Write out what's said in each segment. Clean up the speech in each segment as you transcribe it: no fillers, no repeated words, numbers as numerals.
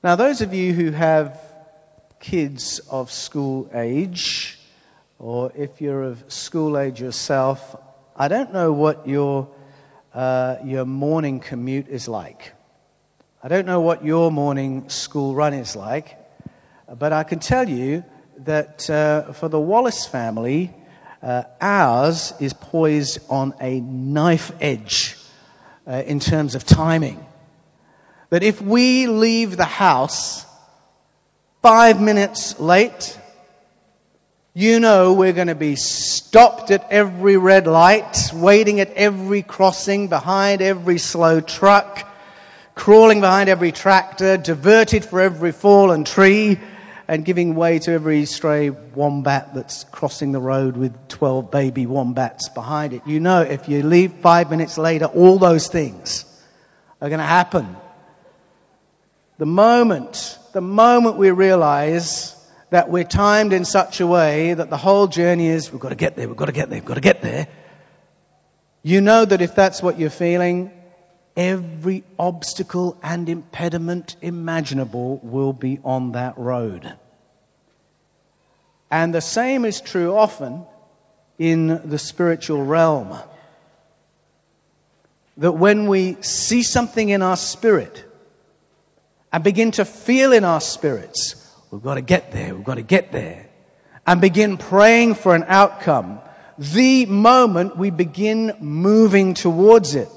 Now, those of you who have kids of school age, or if you're of school age yourself, I don't know what your morning commute is like. I don't know what your morning school run is like, but I can tell you that for the Wallace family, ours is poised on a knife edge in terms of timing. That if we leave the house 5 minutes late, you know we're going to be stopped at every red light, waiting at every crossing, behind every slow truck, crawling behind every tractor, diverted for every fallen tree, and giving way to every stray wombat that's crossing the road with 12 baby wombats behind it. You know if you leave 5 minutes later, all those things are going to happen. The moment we realize that we're timed in such a way that the whole journey is, we've got to get there, you know that if that's what you're feeling, every obstacle and impediment imaginable will be on that road. And the same is true often in the spiritual realm. That when we see something in our spirit and begin to feel in our spirits, we've got to get there, and begin praying for an outcome, the moment we begin moving towards it,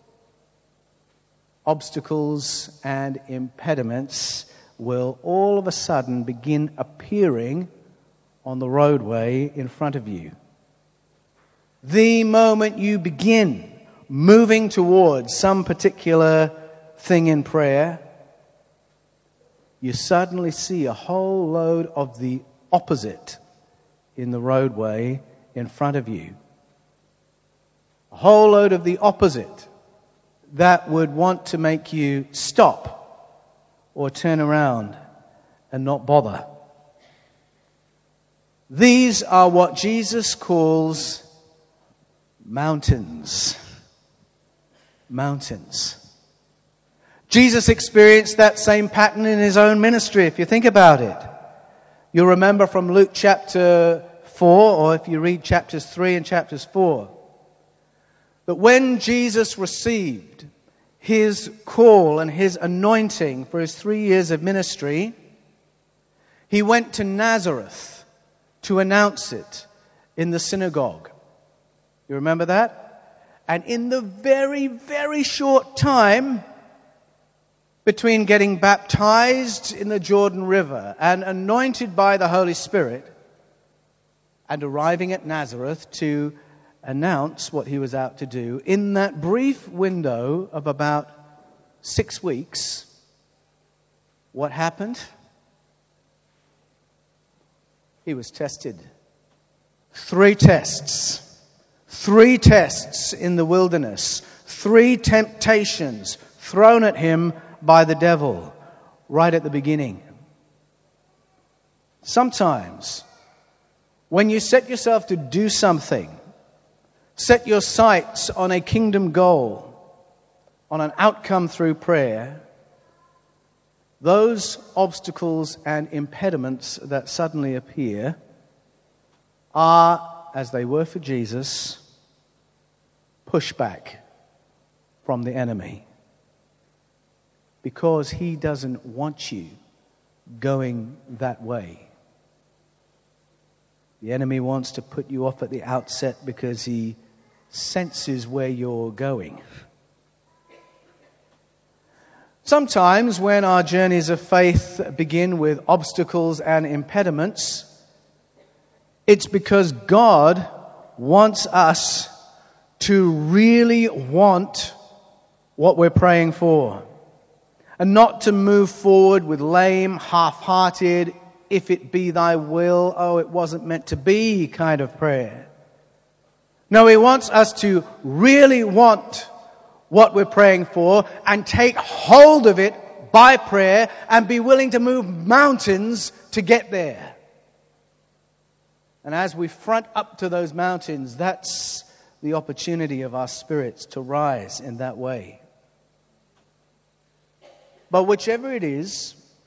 obstacles and impediments will all of a sudden begin appearing on the roadway in front of you. The moment you begin moving towards some particular thing in prayer, you suddenly see a whole load of the opposite in the roadway in front of you. A whole load of the opposite that would want to make you stop or turn around and not bother. These are what Jesus calls mountains. Mountains. Jesus experienced that same pattern in his own ministry, if you think about it. You'll remember from Luke chapter 4, or if you read chapters 3 and chapters 4, that when Jesus received his call and his anointing for his 3 years of ministry, he went to Nazareth to announce it in the synagogue. You remember that? And in the very, very short time between getting baptized in the Jordan River and anointed by the Holy Spirit and arriving at Nazareth to announce what he was out to do, in that brief window of about 6 weeks, what happened? He was tested. 3 tests. 3 tests in the wilderness. 3 temptations thrown at him by the devil right at the beginning. Sometimes, when you set yourself to do something, set your sights on a kingdom goal, on an outcome through prayer, those obstacles and impediments that suddenly appear are, as they were for Jesus, pushback from the enemy. Because he doesn't want you going that way. The enemy wants to put you off at the outset because he senses where you're going. Sometimes when our journeys of faith begin with obstacles and impediments, it's because God wants us to really want what we're praying for. And not to move forward with lame, half-hearted, if it be thy will, oh, it wasn't meant to be kind of prayer. No, he wants us to really want what we're praying for and take hold of it by prayer and be willing to move mountains to get there. And as we front up to those mountains, that's the opportunity of our spirits to rise in that way. But whichever it is,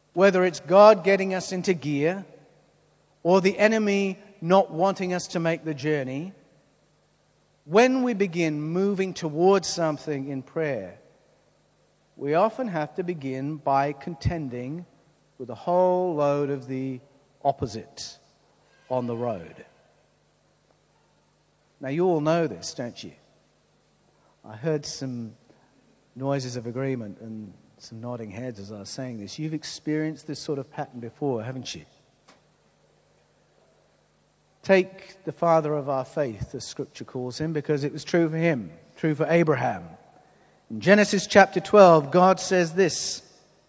whether it's God getting us into gear or the enemy not wanting us to make the journey, when we begin moving towards something in prayer, we often have to begin by contending with a whole load of the opposite on the road. Now, you all know this, don't you? I heard some noises of agreement and some nodding heads as I was saying this. You've experienced this sort of pattern before, haven't you? Take the father of our faith, as Scripture calls him, because it was true for him, true for Abraham. In Genesis chapter 12, God says this.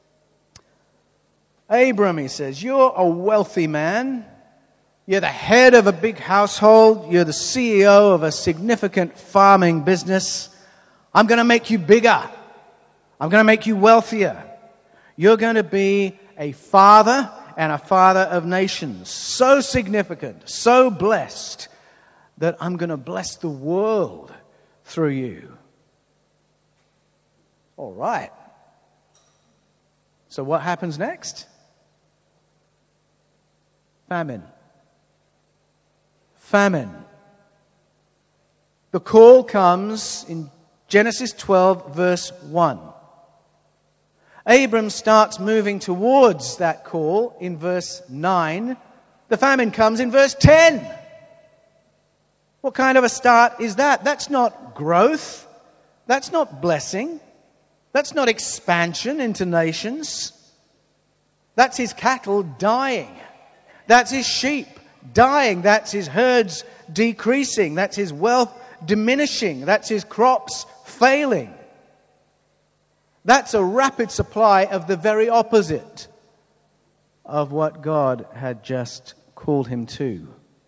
Abram, he says, you're a wealthy man. You're the head of a big household. You're the CEO of a significant farming business. I'm going to make you bigger. I'm going to make you wealthier. You're going to be a father and a father of nations. So significant, so blessed, that I'm going to bless the world through you. All right. So what happens next? Famine. The call comes in Genesis 12, verse 1. Abram starts moving towards that call in verse 9. The famine comes in verse 10. What kind of a start is that? That's not growth. That's not blessing. That's not expansion into nations. That's his cattle dying. That's his sheep dying. That's his herds decreasing. That's his wealth diminishing. That's his crops failing. That's a rapid supply of the very opposite of what God had just called him to.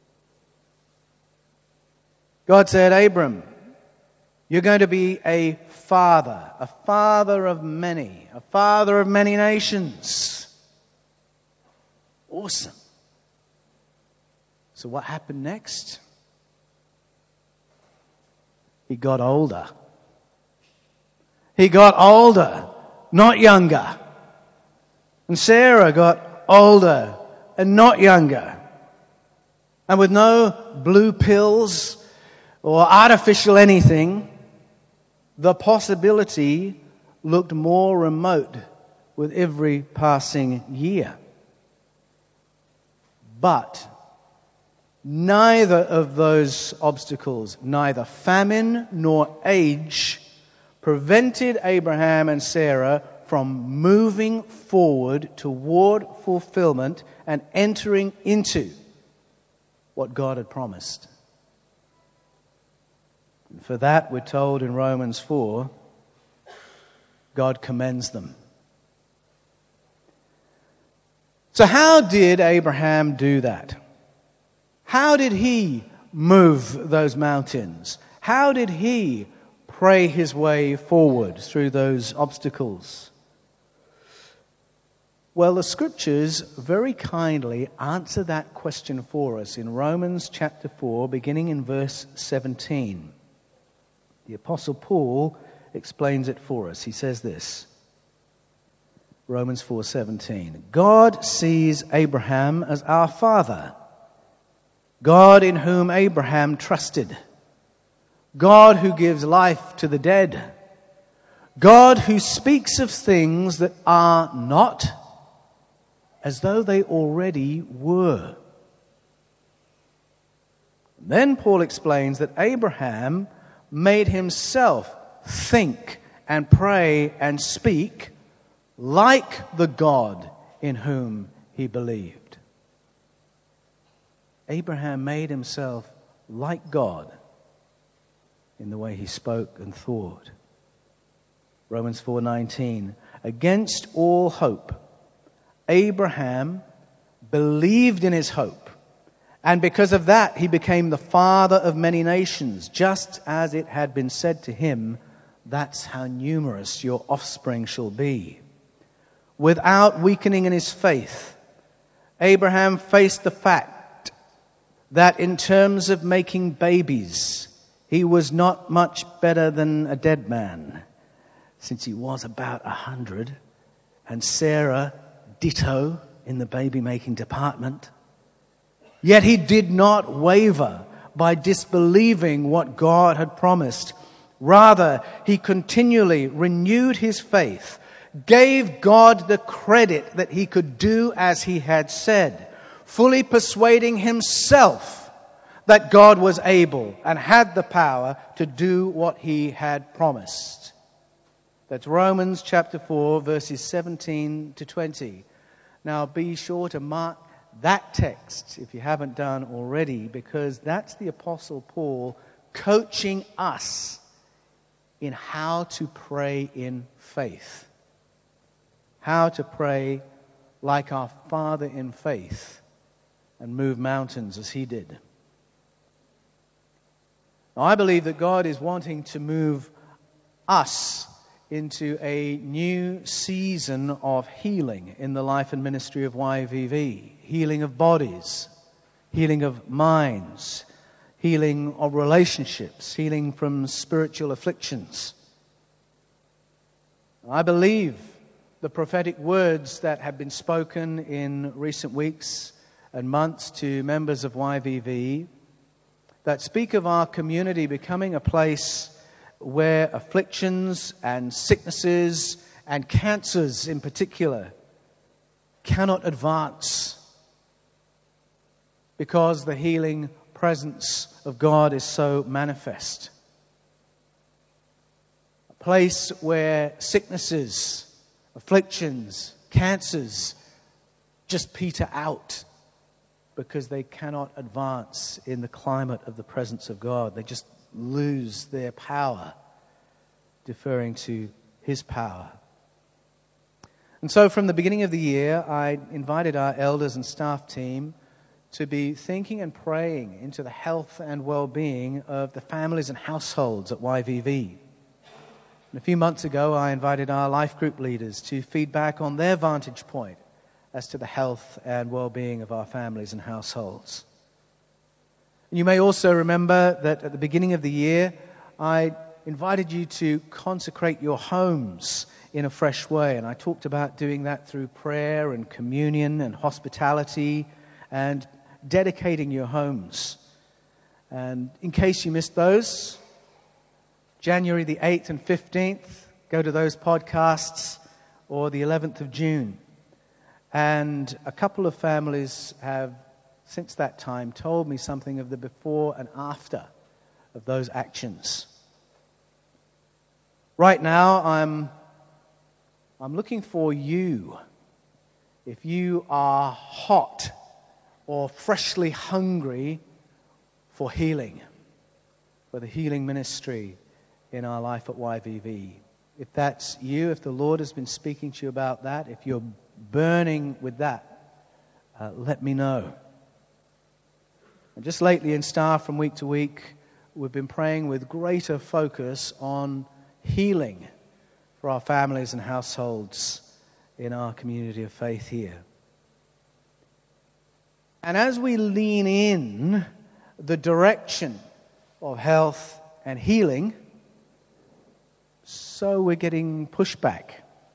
God said, Abram, you're going to be a father of many, a father of many nations. Awesome. So what happened next? He got older. He got older, not younger. And Sarah got older and not younger. And with no blue pills or artificial anything, the possibility looked more remote with every passing year. But neither of those obstacles, neither famine nor age, prevented Abraham and Sarah from moving forward toward fulfillment and entering into what God had promised. And for that, we're told in Romans 4, God commends them. So how did Abraham do that? How did he move those mountains? How did he pray his way forward through those obstacles? Well, the Scriptures very kindly answer that question for us in Romans chapter 4, beginning in verse 17. The Apostle Paul explains it for us. He says this, Romans 4:17. God sees Abraham as our father, God in whom Abraham trusted, God who gives life to the dead, God who speaks of things that are not as though they already were. Then Paul explains that Abraham made himself think and pray and speak like the God in whom he believed. Abraham made himself like God in the way he spoke and thought. Romans 4:19. Against all hope, Abraham believed in his hope, and because of that he became the father of many nations, just as it had been said to him, that's how numerous your offspring shall be. Without weakening in his faith, Abraham faced the fact that in terms of making babies, he was not much better than a dead man, since he was about 100, and Sarah ditto in the baby-making department. Yet he did not waver by disbelieving what God had promised. Rather, he continually renewed his faith, gave God the credit that he could do as he had said, fully persuading himself that God was able and had the power to do what he had promised. That's Romans chapter 4, verses 17 to 20. Now be sure to mark that text if you haven't done already, because that's the Apostle Paul coaching us in how to pray in faith. How to pray like our Father in faith and move mountains as he did. Now, I believe that God is wanting to move us into a new season of healing in the life and ministry of YVV. Healing of bodies, healing of minds, healing of relationships, healing from spiritual afflictions. I believe the prophetic words that have been spoken in recent weeks and months to members of YVV that speak of our community becoming a place where afflictions and sicknesses and cancers in particular cannot advance because the healing presence of God is so manifest. A place where sicknesses, afflictions, cancers just peter out because they cannot advance in the climate of the presence of God. They just lose their power, deferring to his power. And so from the beginning of the year, I invited our elders and staff team to be thinking and praying into the health and well-being of the families and households at YVV. And a few months ago, I invited our life group leaders to feedback on their vantage point as to the health and well-being of our families and households. You may also remember that at the beginning of the year, I invited you to consecrate your homes in a fresh way. And I talked about doing that through prayer and communion and hospitality and dedicating your homes. And in case you missed those, January the 8th and 15th, go to those podcasts, or the 11th of June. And a couple of families have since that time told me something of the before and after of those actions. Right now, I'm looking for you. If you are hot or freshly hungry for healing, for the healing ministry in our life at YVV. If that's you, if the Lord has been speaking to you about that, if you're burning with that, let me know. And just lately in staff from week to week, we've been praying with greater focus on healing for our families and households in our community of faith here. And as we lean in the direction of health and healing, so we're getting pushback.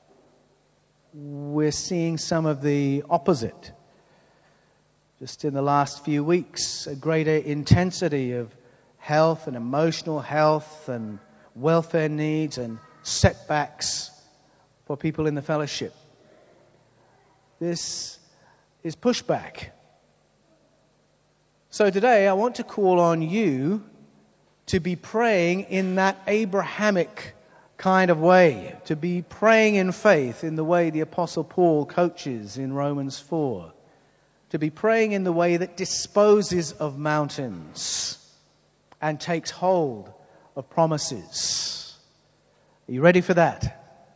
We're seeing some of the opposite. Just in the last few weeks, a greater intensity of health and emotional health and welfare needs and setbacks for people in the fellowship. This is pushback. So today I want to call on you to be praying in that Abrahamic kind of way, to be praying in faith in the way the Apostle Paul coaches in Romans 4. To be praying in the way that disposes of mountains and takes hold of promises. Are you ready for that?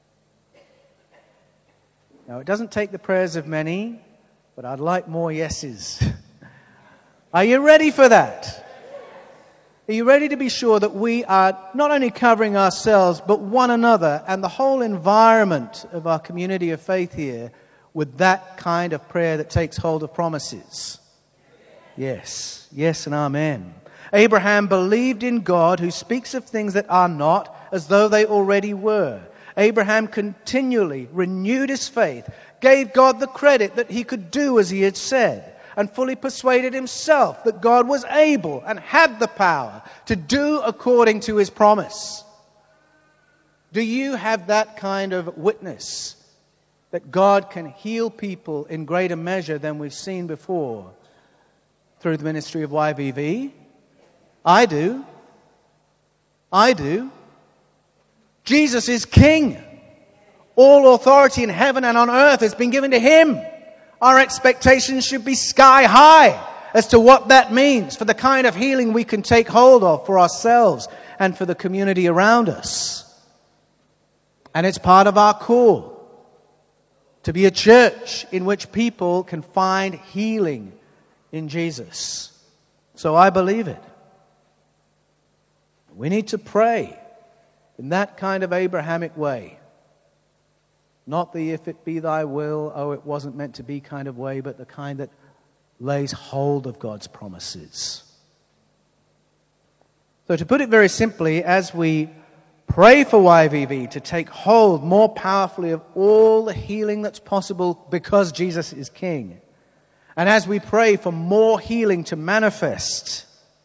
Now, it doesn't take the prayers of many, but I'd like more yeses. Are you ready for that? Are you ready to be sure that we are not only covering ourselves, but one another and the whole environment of our community of faith here with that kind of prayer that takes hold of promises? Yes. Yes and amen. Abraham believed in God, who speaks of things that are not as though they already were, Abraham continually renewed his faith, gave God the credit that he could do as he had said, and fully persuaded himself that God was able and had the power to do according to his promise. Do you have that kind of witness that God can heal people in greater measure than we've seen before through the ministry of YVV? I do. I do. Jesus is King. All authority in heaven and on earth has been given to him. Our expectations should be sky high as to what that means for the kind of healing we can take hold of for ourselves and for the community around us. And it's part of our call to be a church in which people can find healing in Jesus. So I believe it. We need to pray in that kind of Abrahamic way. Not the if it be thy will, oh it wasn't meant to be kind of way, but the kind that lays hold of God's promises. So to put it very simply, as we pray for YVV to take hold more powerfully of all the healing that's possible because Jesus is King, and as we pray for more healing to manifest,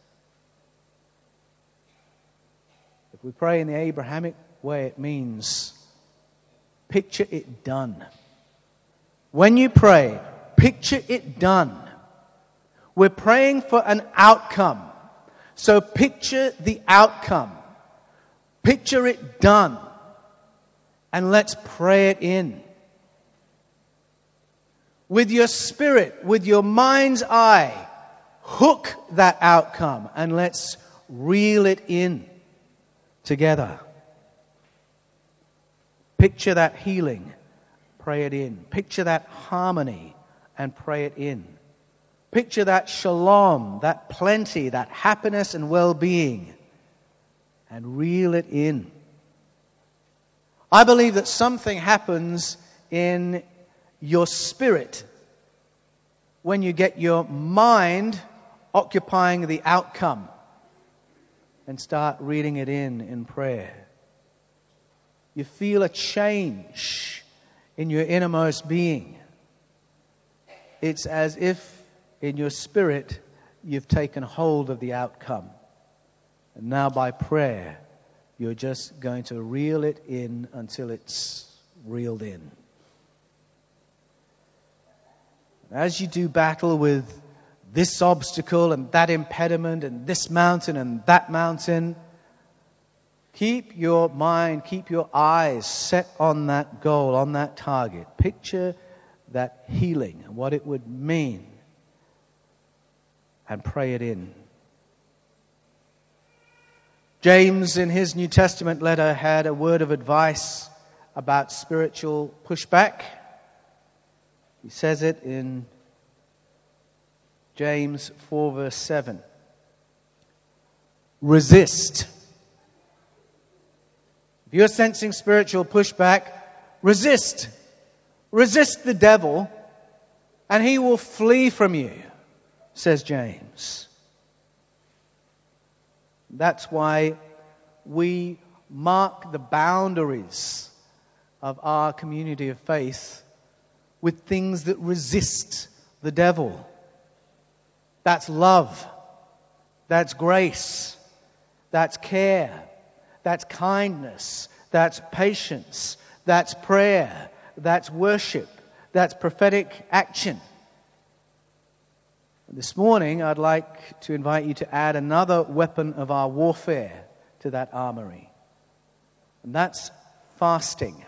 if we pray in the Abrahamic way, it means picture it done. When you pray, picture it done. We're praying for an outcome. So picture the outcome. Picture it done. And let's pray it in. With your spirit, with your mind's eye, hook that outcome and let's reel it in together. Picture that healing, pray it in. Picture that harmony and pray it in. Picture that shalom, that plenty, that happiness and well-being, and reel it in. I believe that something happens in your spirit when you get your mind occupying the outcome and start reading it in prayer. You feel a change in your innermost being. It's as if in your spirit you've taken hold of the outcome. And now by prayer, you're just going to reel it in until it's reeled in. As you do battle with this obstacle and that impediment and this mountain and that mountain, keep your mind, keep your eyes set on that goal, on that target. Picture that healing and what it would mean and pray it in. James, in his New Testament letter, had a word of advice about spiritual pushback. He says it in James 4 verse 7. Resist. If you're sensing spiritual pushback, resist. Resist the devil and he will flee from you, says James. That's why we mark the boundaries of our community of faith with things that resist the devil. That's love. That's grace. That's care. That's kindness. That's patience. That's prayer. That's worship. That's prophetic action. This morning, I'd like to invite you to add another weapon of our warfare to that armory. And that's fasting.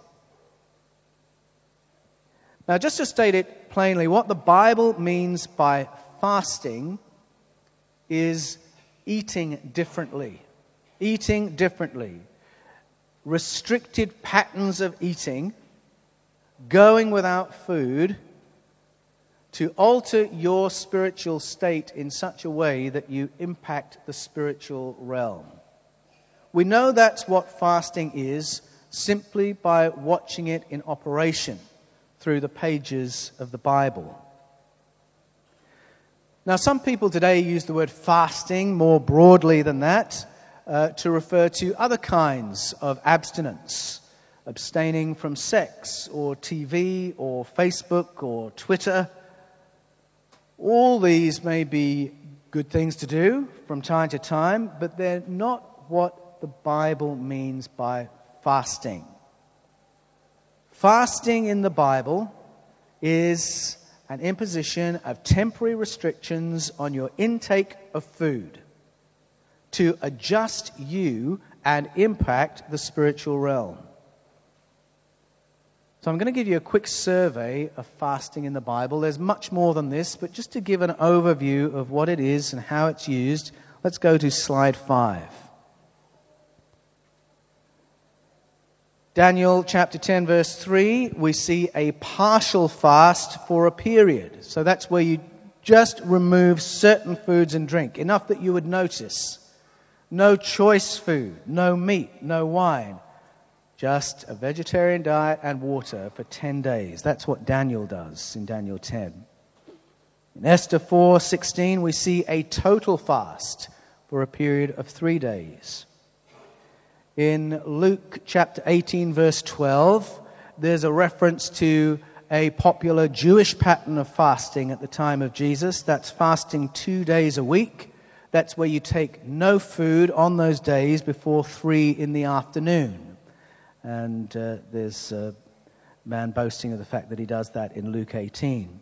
Now, just to state it plainly, what the Bible means by fasting is eating differently. Eating differently. Restricted patterns of eating, going without food, to alter your spiritual state in such a way that you impact the spiritual realm. We know that's what fasting is simply by watching it in operation through the pages of the Bible. Now, some people today use the word fasting more broadly than that to refer to other kinds of abstinence. abstaining from sex or TV or Facebook or Twitter. All these may be good things to do from time to time, but they're not what the Bible means by fasting. Fasting in the Bible is an imposition of temporary restrictions on your intake of food to adjust you and impact the spiritual realm. So I'm going to give you a quick survey of fasting in the Bible. There's much more than this, but just to give an overview of what it is and how it's used, let's go to slide 5. Daniel chapter 10 verse 3, we see a partial fast for a period. So that's where you just remove certain foods and drink, enough that you would notice. No choice food, no meat, no wine. Just a vegetarian diet and water for 10 days. That's what Daniel does in Daniel 10. In Esther 4:16, we see a total fast for a period of 3 days. In Luke chapter 18, verse 12, there's a reference to a popular Jewish pattern of fasting at the time of Jesus. That's fasting 2 days a week. That's where you take no food on those days before 3 in the afternoon. And there's a man boasting of the fact that he does that in Luke 18.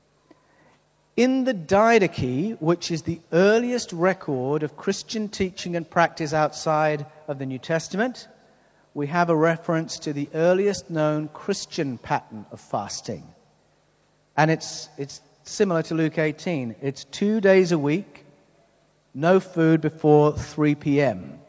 In the Didache, which is the earliest record of Christian teaching and practice outside of the New Testament, we have a reference to the earliest known Christian pattern of fasting. And it's similar to Luke 18. It's 2 days a week, no food before 3 p.m.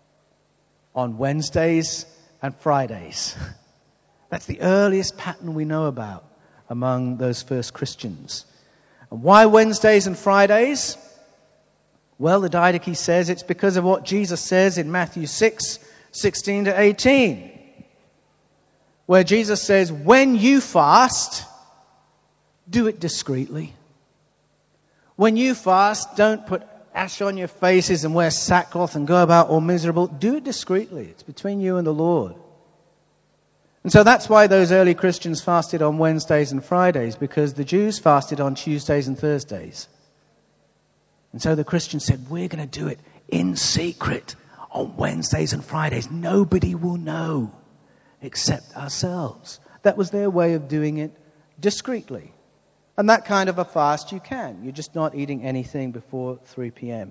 on Wednesdays and Fridays. That's the earliest pattern we know about among those first Christians. And why Wednesdays and Fridays? Well, the Didache says it's because of what Jesus says in Matthew 6:16 to 18, where Jesus says, when you fast, do it discreetly. When you fast, don't put ash on your faces and wear sackcloth and go about all miserable. Do it discreetly. It's between you and the Lord. And so that's why those early Christians fasted on Wednesdays and Fridays, because the Jews fasted on Tuesdays and Thursdays. And so the Christians said, we're going to do it in secret on Wednesdays and Fridays. Nobody will know except ourselves. That was their way of doing it discreetly. And that kind of a fast you can. You're just not eating anything before 3 p.m.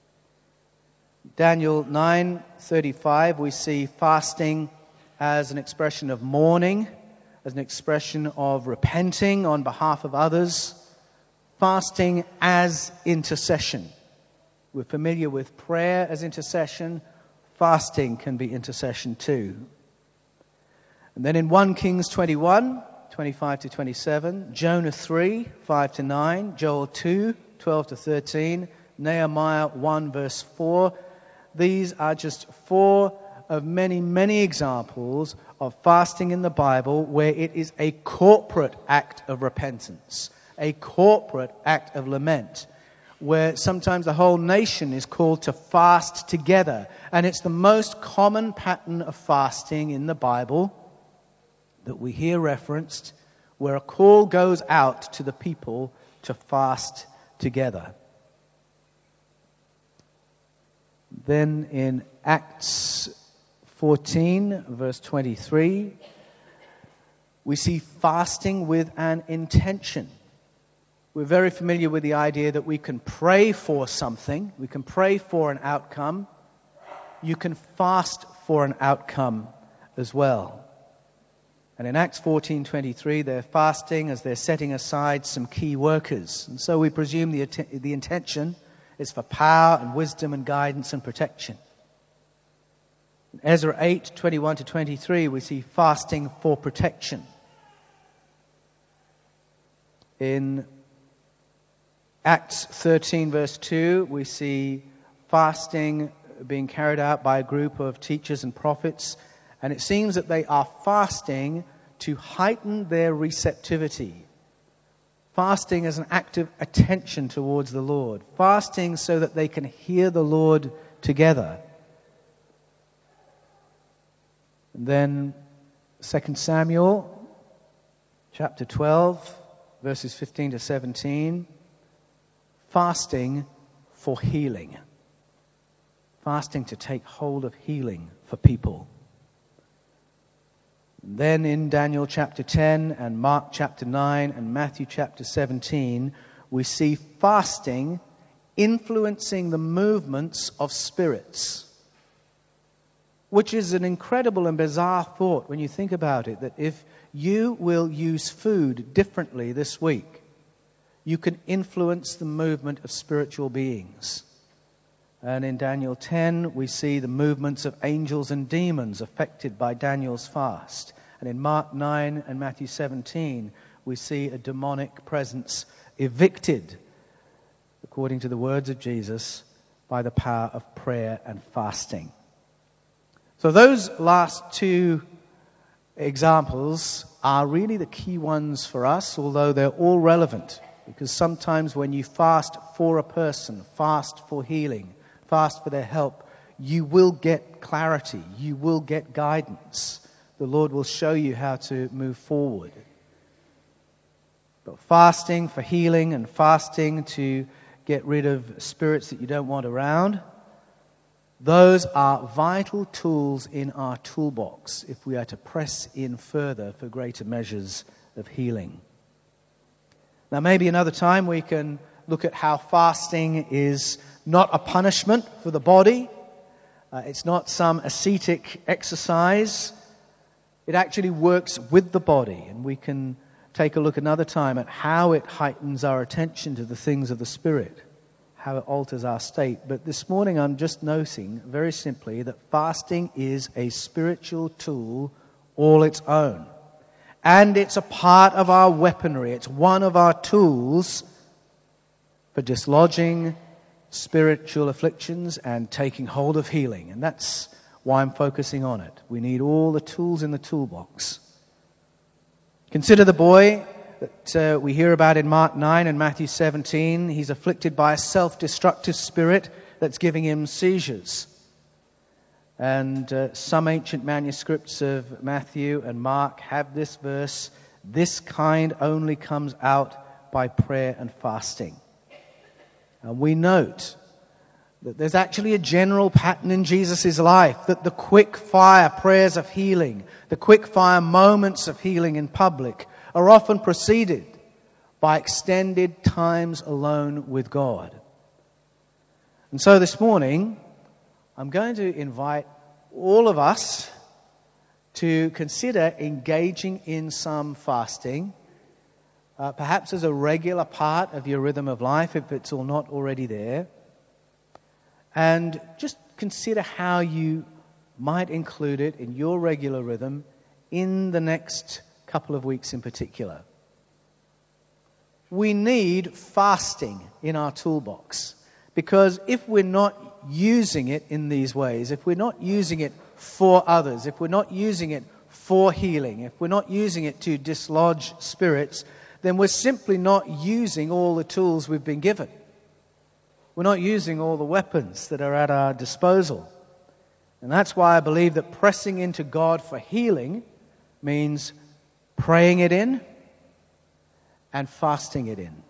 Daniel 9:35, we see fasting as an expression of mourning, as an expression of repenting on behalf of others. Fasting as intercession. We're familiar with prayer as intercession. Fasting can be intercession too. And then in 1 Kings 21, 25 to 27, Jonah 3, 5 to 9, Joel 2, 12 to 13, Nehemiah 1, verse 4. These are just 4 of many, many examples of fasting in the Bible where it is a corporate act of repentance, a corporate act of lament, where sometimes the whole nation is called to fast together. And it's the most common pattern of fasting in the Bible that we hear referenced, where a call goes out to the people to fast together. Then in Acts 14, verse 23, we see fasting with an intention. We're very familiar with the idea that we can pray for something, we can pray for an outcome. You can fast for an outcome as well. And in Acts 14:23, they're fasting as they're setting aside some key workers. And so we presume the intention is for power and wisdom and guidance and protection. In Ezra 8:21 to 23, we see fasting for protection. In Acts 13, verse 2, we see fasting being carried out by a group of teachers and prophets. And it seems that they are fasting to heighten their receptivity. Fasting as an act of attention towards the Lord. Fasting so that they can hear the Lord together. And then 2 Samuel chapter 12, verses 15 to 17. Fasting for healing. Fasting to take hold of healing for people. Then in Daniel chapter 10 and Mark chapter 9 and Matthew chapter 17, we see fasting influencing the movements of spirits. Which is an incredible and bizarre thought when you think about it, that if you will use food differently this week, you can influence the movement of spiritual beings. And in Daniel 10, we see the movements of angels and demons affected by Daniel's fast. And in Mark 9 and Matthew 17, we see a demonic presence evicted, according to the words of Jesus, by the power of prayer and fasting. So those last two examples are really the key ones for us, although they're all relevant. Because sometimes when you fast for a person, fast for healing, fast for their help, you will get clarity, you will get guidance. The Lord will show you how to move forward. But fasting for healing and fasting to get rid of spirits that you don't want around, those are vital tools in our toolbox if we are to press in further for greater measures of healing. Now, maybe another time we can look at how fasting is not a punishment for the body. It's not some ascetic exercise. It actually works with the body. And we can take a look another time at how it heightens our attention to the things of the Spirit, how it alters our state. But this morning I'm just noting very simply that fasting is a spiritual tool all its own. And it's a part of our weaponry. It's one of our tools for dislodging spiritual afflictions and taking hold of healing. And that's why I'm focusing on it. We need all the tools in the toolbox. Consider the boy that we hear about in Mark 9 and Matthew 17. He's afflicted by a self-destructive spirit that's giving him seizures. And some ancient manuscripts of Matthew and Mark have this verse, "This kind only comes out by prayer and fasting." And we note that there's actually a general pattern in Jesus' life, that the quick fire prayers of healing, the quick fire moments of healing in public are often preceded by extended times alone with God. And so this morning, I'm going to invite all of us to consider engaging in some fasting, perhaps as a regular part of your rhythm of life, if it's not already there. And just consider how you might include it in your regular rhythm in the next couple of weeks in particular. We need fasting in our toolbox, because if we're not using it in these ways, if we're not using it for others, if we're not using it for healing, if we're not using it to dislodge spirits, then we're simply not using all the tools we've been given. We're not using all the weapons that are at our disposal. And that's why I believe that pressing into God for healing means praying it in and fasting it in.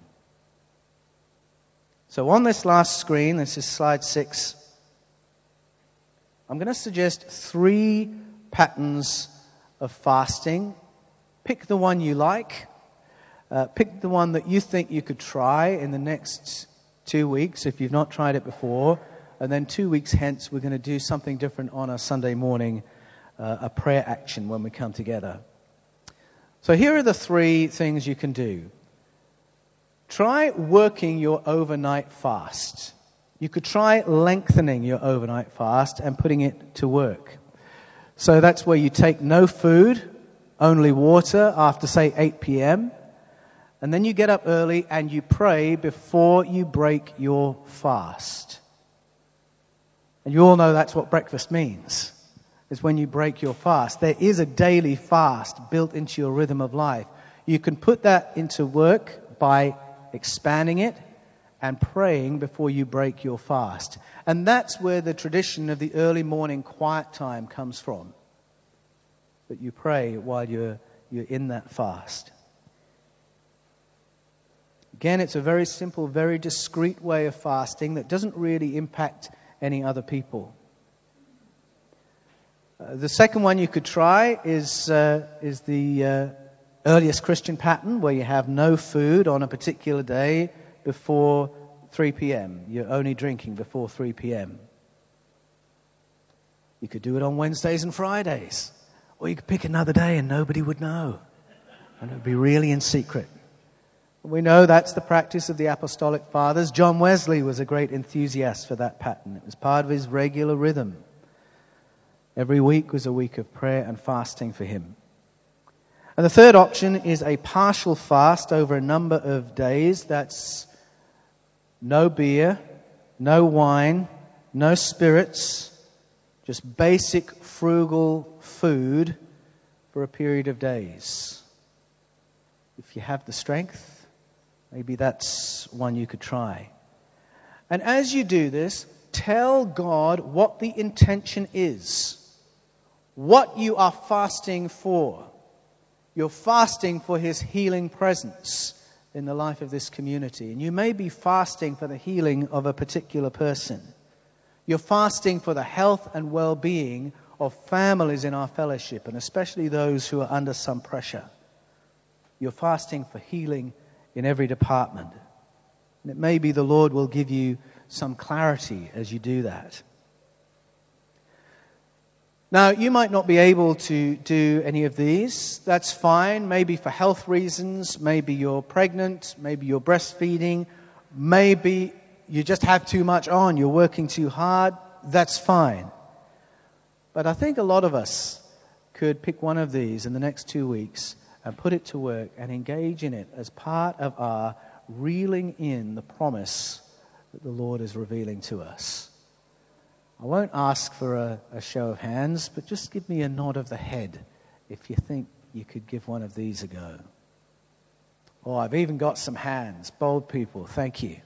So on this last screen, this is slide 6, I'm going to suggest 3 patterns of fasting. Pick the one you like. Pick the one that you think you could try in the next 2 weeks if you've not tried it before. And then 2 weeks hence, we're going to do something different on a Sunday morning, a prayer action when we come together. So here are the 3 things you can do. Try working your overnight fast. You could try lengthening your overnight fast and putting it to work. So that's where you take no food, only water after, say, 8 p.m., and then you get up early and you pray before you break your fast. And you all know that's what breakfast means. It's when you break your fast. There is a daily fast built into your rhythm of life. You can put that into work by expanding it and praying before you break your fast. And that's where the tradition of the early morning quiet time comes from. that you pray while you're in that fast. Again, it's a very simple, very discreet way of fasting that doesn't really impact any other people. The second one you could try is the earliest Christian pattern, where you have no food on a particular day before 3 p.m. You're only drinking before 3 p.m. You could do it on Wednesdays and Fridays. Or you could pick another day and nobody would know. And it would be really in secret. We know that's the practice of the Apostolic Fathers. John Wesley was a great enthusiast for that pattern. It was part of his regular rhythm. Every week was a week of prayer and fasting for him. And the third option is a partial fast over a number of days. That's no beer, no wine, no spirits, just basic frugal food for a period of days. If you have the strength, maybe that's one you could try. And as you do this, tell God what the intention is, what you are fasting for. You're fasting for His healing presence in the life of this community. And you may be fasting for the healing of a particular person. You're fasting for the health and well-being of families in our fellowship, and especially those who are under some pressure. You're fasting for healing in every department. And it may be the Lord will give you some clarity as you do that. Now, you might not be able to do any of these. That's fine. Maybe for health reasons. Maybe you're pregnant. Maybe you're breastfeeding. Maybe you just have too much on. You're working too hard. That's fine. But I think a lot of us could pick one of these in the next 2 weeks and put it to work and engage in it as part of our reeling in the promise that the Lord is revealing to us. I won't ask for a show of hands, but just give me a nod of the head if you think you could give one of these a go. Oh, I've even got some hands. Bold people, thank you.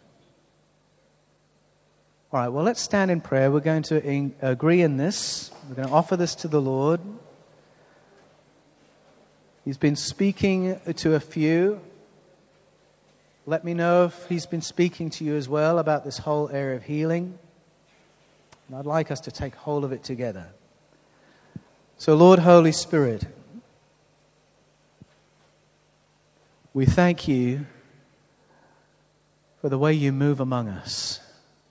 All right, well, let's stand in prayer. We're going to agree in this. We're going to offer this to the Lord. He's been speaking to a few. Let me know if He's been speaking to you as well about this whole area of healing. And I'd like us to take hold of it together. So, Lord, Holy Spirit, we thank you for the way you move among us.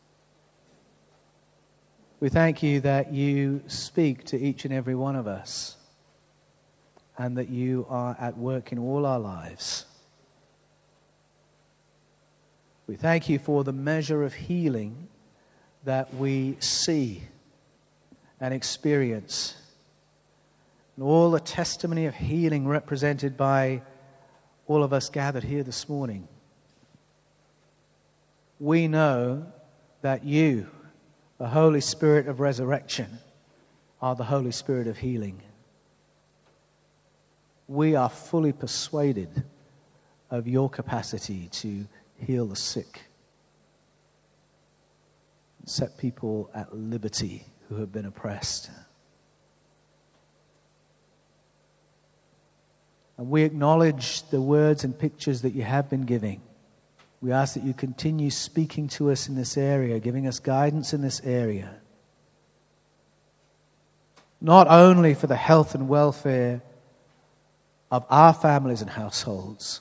We thank you that you speak to each and every one of us and that you are at work in all our lives. We thank you for the measure of healing that we see and experience, and all the testimony of healing represented by all of us gathered here this morning. We know that you, the Holy Spirit of resurrection, are the Holy Spirit of healing. We are fully persuaded of your capacity to heal the sick, set people at liberty who have been oppressed. And we acknowledge the words and pictures that you have been giving. We ask that you continue speaking to us in this area, giving us guidance in this area. Not only for the health and welfare of our families and households,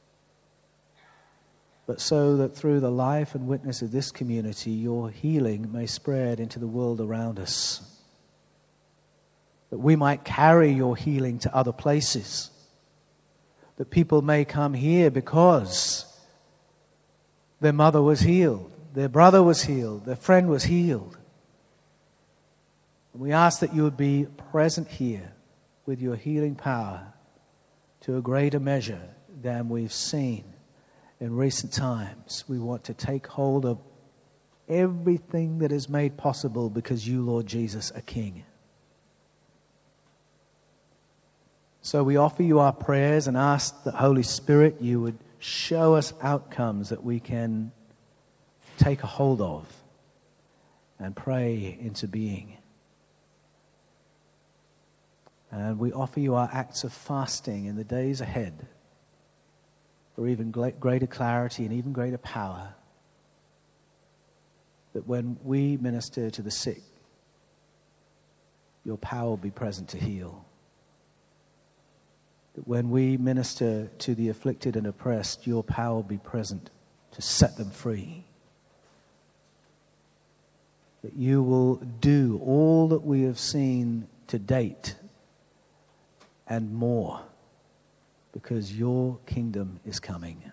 but so that through the life and witness of this community, your healing may spread into the world around us. That we might carry your healing to other places. That people may come here because their mother was healed, their brother was healed, their friend was healed. And we ask that you would be present here with your healing power to a greater measure than we've seen in recent times. We want to take hold of everything that is made possible because you, Lord Jesus, are King. So we offer you our prayers and ask that Holy Spirit, you would show us outcomes that we can take a hold of and pray into being. And we offer you our acts of fasting in the days ahead for even greater clarity and even greater power. That when we minister to the sick, your power will be present to heal. That when we minister to the afflicted and oppressed, your power will be present to set them free. That you will do all that we have seen to date and more, because your kingdom is coming.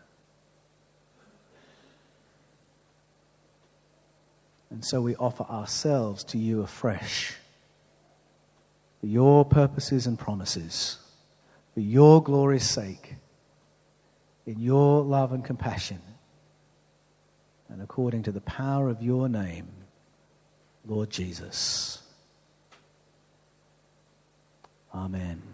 And so we offer ourselves to you afresh, for your purposes and promises, for your glory's sake, in your love and compassion, and according to the power of your name, Lord Jesus. Amen.